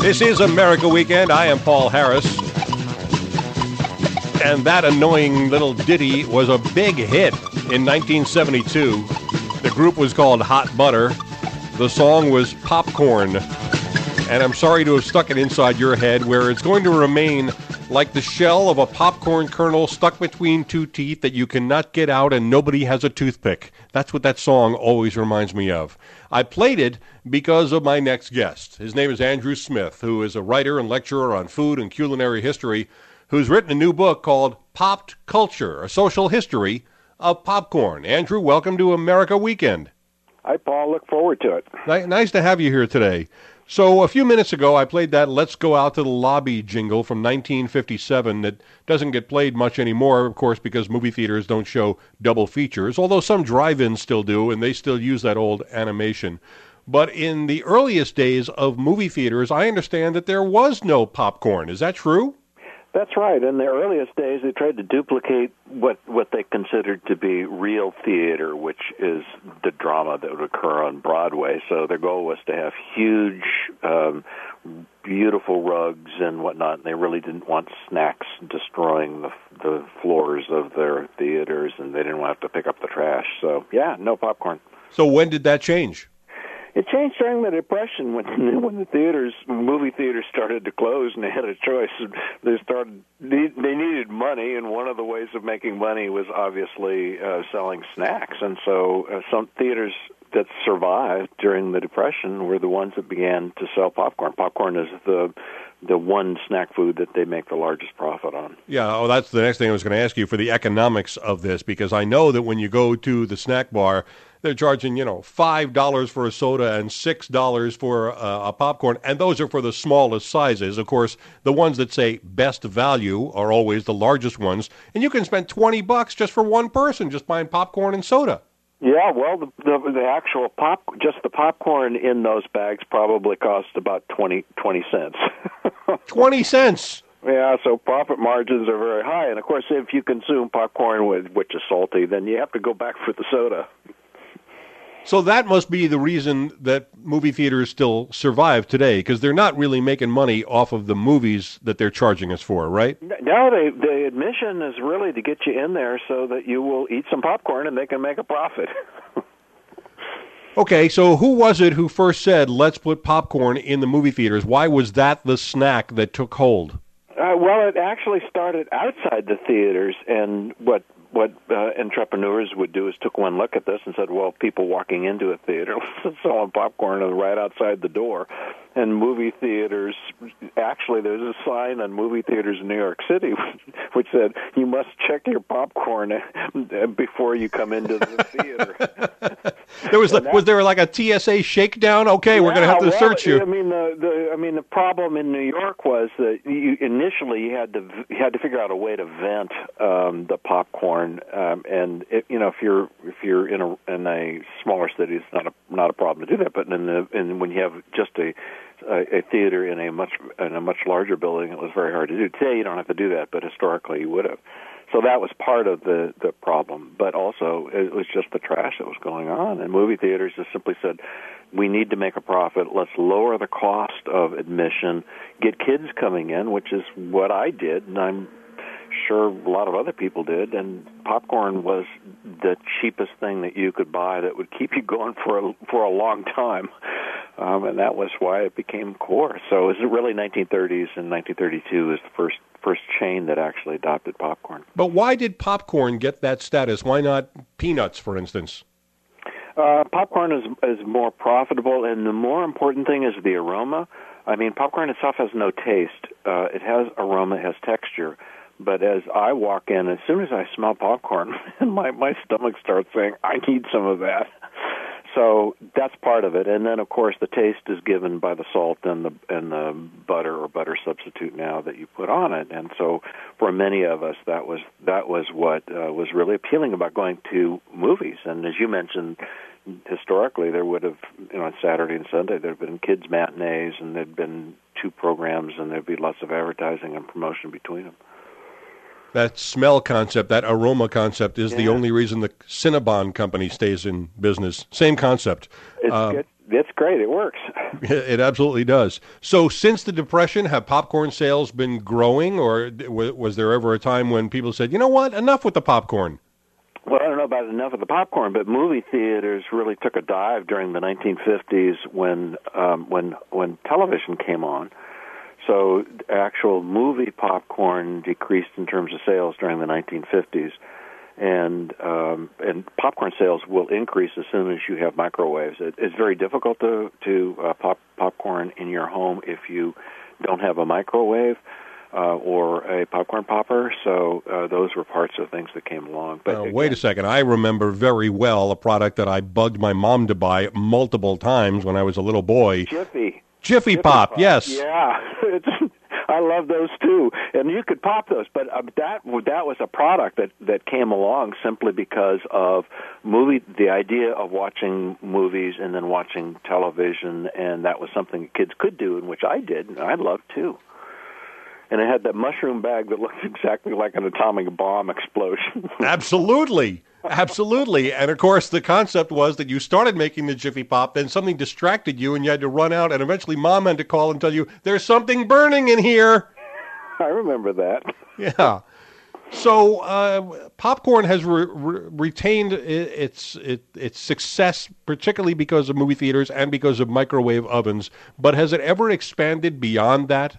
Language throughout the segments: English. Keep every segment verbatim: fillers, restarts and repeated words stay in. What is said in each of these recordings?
This is America Weekend. I am Paul Harris. And that annoying little ditty was a big hit in nineteen seventy-two. The group was called Hot Butter. The song was Popcorn. And I'm sorry to have stuck it inside your head, where it's going to remain like the shell of a popcorn kernel stuck between two teeth that you cannot get out and nobody has a toothpick. That's what that song always reminds me of. I played it because of my next guest. His name is Andrew Smith, who is a writer and lecturer on food and culinary history, who's written a new book called Popped Culture, A Social History of Popcorn. Andrew, welcome to America Weekend. Hi, Paul. Look forward to it. Nice to have you here today. So a few minutes ago, I played that Let's Go Out to the Lobby jingle from nineteen fifty-seven that doesn't get played much anymore, of course, because movie theaters don't show double features, although some drive-ins still do, and they still use that old animation. But in the earliest days of movie theaters, I understand that there was no popcorn. Is that true? That's right. In the earliest days, they tried to duplicate what, what they considered to be real theater, which is the drama that would occur on Broadway. So their goal was to have huge, um, beautiful rugs and whatnot. And they really didn't want snacks destroying the, the floors of their theaters, and they didn't want to have to pick up the trash. So, yeah, no popcorn. So when did that change? It changed during the Depression when when the theaters, movie theaters, started to close, and they had a choice. They started they needed money, and one of the ways of making money was obviously uh, selling snacks. And so, uh, some theaters that survived during the Depression were the ones that began to sell popcorn. Popcorn is the the one snack food that they make the largest profit on. Yeah, oh, that's the next thing I was going to ask you for the economics of this, because I know that when you go to the snack bar, they're charging, you know, five dollars for a soda and six dollars for uh, a popcorn, and those are for the smallest sizes. Of course, the ones that say best value are always the largest ones, and you can spend twenty bucks just for one person just buying popcorn and soda. Yeah, well, the, the the actual pop, just the popcorn in those bags probably cost about twenty, twenty cents. twenty cents? Yeah, so profit margins are very high. And, of course, if you consume popcorn, with, which is salty, then you have to go back for the soda. So that must be the reason that movie theaters still survive today, because they're not really making money off of the movies that they're charging us for, right? No, they, the admission is really to get you in there so that you will eat some popcorn and they can make a profit. Okay, so who was it who first said, let's put popcorn in the movie theaters? Why was that the snack that took hold? Uh, well, it actually started outside the theaters, and what what uh, entrepreneurs would do is took one look at this and said, well, people walking into a theater selling popcorn right outside the door. And movie theaters, actually there's a sign on movie theaters in New York City which said, you must check your popcorn before you come into the theater. There was, the, was there like a T S A shakedown? Okay, yeah, we're going to have to well, search you. I mean, the, the I mean the problem in New York was that you, initially you had to you had to figure out a way to vent um, the popcorn, um, and it, you know if you're if you're in a in a smaller city, it's not a not a problem to do that. But in the in when you have just a a, a theater in a much in a much larger building, it was very hard to do. Today you don't have to do that, but historically you would have. So that was part of the, the problem. But also it was just the trash that was going on. And movie theaters just simply said, we need to make a profit. Let's lower the cost of admission, get kids coming in, which is what I did, and I'm sure a lot of other people did. And popcorn was the cheapest thing that you could buy that would keep you going for a, for a long time. Um, and that was why it became core. So it was really nineteen thirties, and nineteen thirty-two was the first first chain that actually adopted popcorn. But why did popcorn get that status? Why not peanuts, for instance? Uh, popcorn is is more profitable, and the more important thing is the aroma. I mean, popcorn itself has no taste. Uh, it has aroma, it has texture. But as I walk in, as soon as I smell popcorn, my, my stomach starts saying, I need some of that. So that's part of it, and then of course the taste is given by the salt and the and the butter or butter substitute now that you put on it. And so for many of us, that was that was what uh, was really appealing about going to movies. And as you mentioned, historically there would have, you know, on Saturday and Sunday there have been kids matinees, and there'd been two programs, and there'd be lots of advertising and promotion between them. That smell concept, that aroma concept, is yeah. the only reason the Cinnabon company stays in business. Same concept. It's uh, good. it's great. It works. It absolutely does. So since the Depression, have popcorn sales been growing, or was there ever a time when people said, you know what, enough with the popcorn? Well, I don't know about enough of the popcorn, but movie theaters really took a dive during the nineteen fifties when um, when when television came on. So actual movie popcorn decreased in terms of sales during the nineteen fifties, and um, and popcorn sales will increase as soon as you have microwaves. It, it's very difficult to to uh, pop popcorn in your home if you don't have a microwave uh, or a popcorn popper. So uh, those were parts of things that came along. But now, again, wait a second. I remember very well a product that I bugged my mom to buy multiple times when I was a little boy. Jiffy. Jiffy, Jiffy Pop, Pop, yes. Yeah, it's, I love those too, and you could pop those. But uh, that that was a product that, that came along simply because of movie, the idea of watching movies and then watching television, and that was something kids could do, and which I did, and I loved too. And it had that mushroom bag that looked exactly like an atomic bomb explosion. Absolutely. Absolutely. And, of course, the concept was that you started making the Jiffy Pop, then something distracted you, and you had to run out, and eventually Mom had to call and tell you, there's something burning in here. I remember that. Yeah. So uh, popcorn has re- re- retained its, its its success, particularly because of movie theaters and because of microwave ovens. But has it ever expanded beyond that?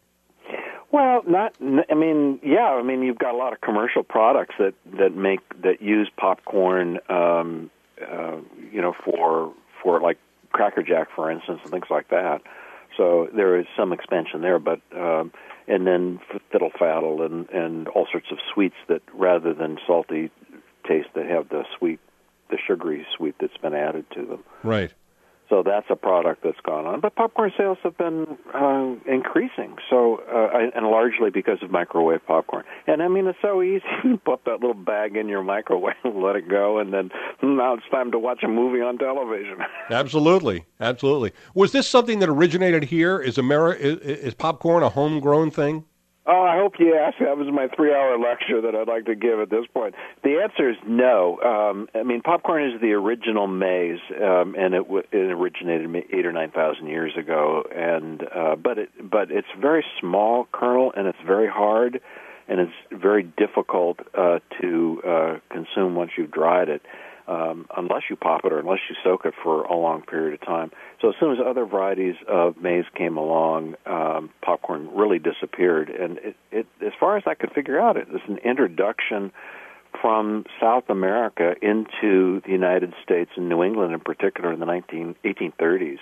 Well, not. I mean, yeah. I mean, you've got a lot of commercial products that, that make that use popcorn. Um, uh, you know, for for like Cracker Jack, for instance, and things like that. So there is some expansion there, but um, and then Fiddle Faddle and and all sorts of sweets that rather than salty taste, that have the sweet, the sugary sweet that's been added to them. Right. So that's a product that's gone on. But popcorn sales have been uh, increasing, so uh, and largely because of microwave popcorn. And, I mean, it's so easy. You put that little bag in your microwave, let it go, and then now it's time to watch a movie on television. Absolutely. Absolutely. Was this something that originated here? Is, Ameri- is, is popcorn a homegrown thing? Oh, I hope you asked. That was my three-hour lecture that I'd like to give at this point. The answer is no. Um, I mean, popcorn is the original maize, um, and it, w- it originated eight or nine thousand years ago. And uh, but it but it's very small kernel, and it's very hard, and it's very difficult uh, to uh, consume once you've dried it. Um, unless you pop it or unless you soak it for a long period of time. So as soon as other varieties of maize came along, um, popcorn really disappeared. And it, it, as far as I could figure out, it was an introduction from South America into the United States and New England in particular in the nineteen, eighteen thirties.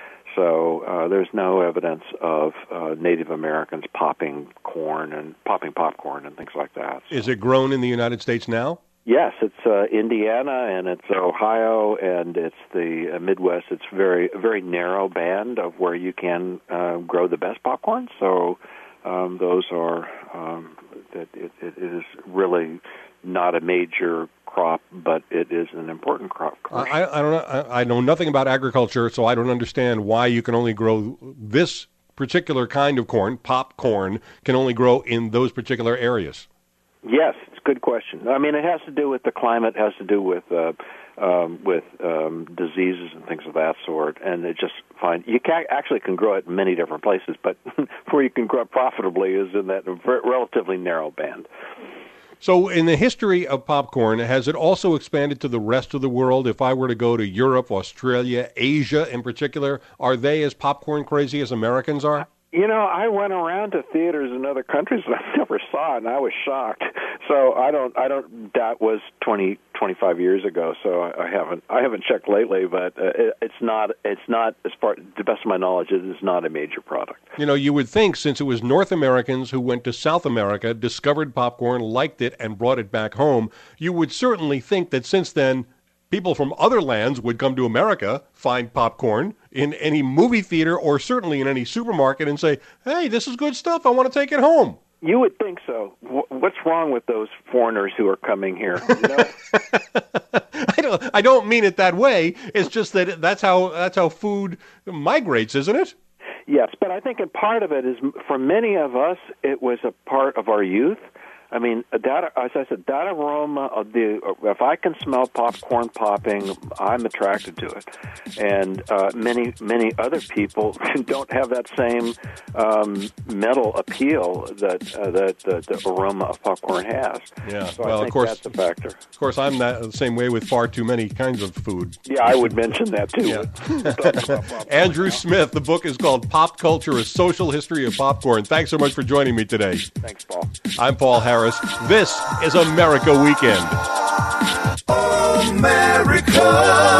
So uh, there's no evidence of uh, Native Americans popping corn and popping popcorn and things like that. So. Is it grown in the United States now? Yes, it's uh, Indiana and it's Ohio and it's the uh, Midwest. It's very very narrow band of where you can uh, grow the best popcorn. So um, those are um, that it, it is really not a major crop, but it is an important crop. I, I don't know. I, I know nothing about agriculture, so I don't understand why you can only grow this particular kind of corn. Popcorn can only grow in those particular areas. Yes, it's a good question. I mean, it has to do with the climate, it has to do with uh, um, with um, diseases and things of that sort, and it just fine. You can, actually can grow it in many different places, but where you can grow it profitably is in that relatively narrow band. So in the history of popcorn, has it also expanded to the rest of the world? If I were to go to Europe, Australia, Asia in particular, are they as popcorn crazy as Americans are? You know, I went around to theaters in other countries that I never saw, and I was shocked. So I don't, I don't. That was twenty, twenty-five years ago. So I, I haven't, I haven't checked lately. But uh, it, it's not, it's not as far. To the best of my knowledge, it is not a major product. You know, you would think since it was North Americans who went to South America, discovered popcorn, liked it, and brought it back home, you would certainly think that since then, people from other lands would come to America, find popcorn in any movie theater or certainly in any supermarket and say, hey, this is good stuff. I want to take it home. You would think so. What's wrong with those foreigners who are coming here? You know? I don't. I don't mean it that way. It's just that that's how that's how food migrates, isn't it? Yes, but I think a part of it is, for many of us, it was a part of our youth. I mean, that, as I said, that aroma of the, if I can smell popcorn popping, I'm attracted to it. And uh, many, many other people don't have that same um, mental appeal that uh, that the, the aroma of popcorn has. Yeah, so well, I think of course, that's a factor. Of course, I'm that, the same way with far too many kinds of food. Yeah, I would mention that, too. Yeah. Andrew Smith, the book is called Pop Culture, A Social History of Popcorn. Thanks so much for joining me today. Thanks, Paul. I'm Paul Harris. This is America Weekend. America.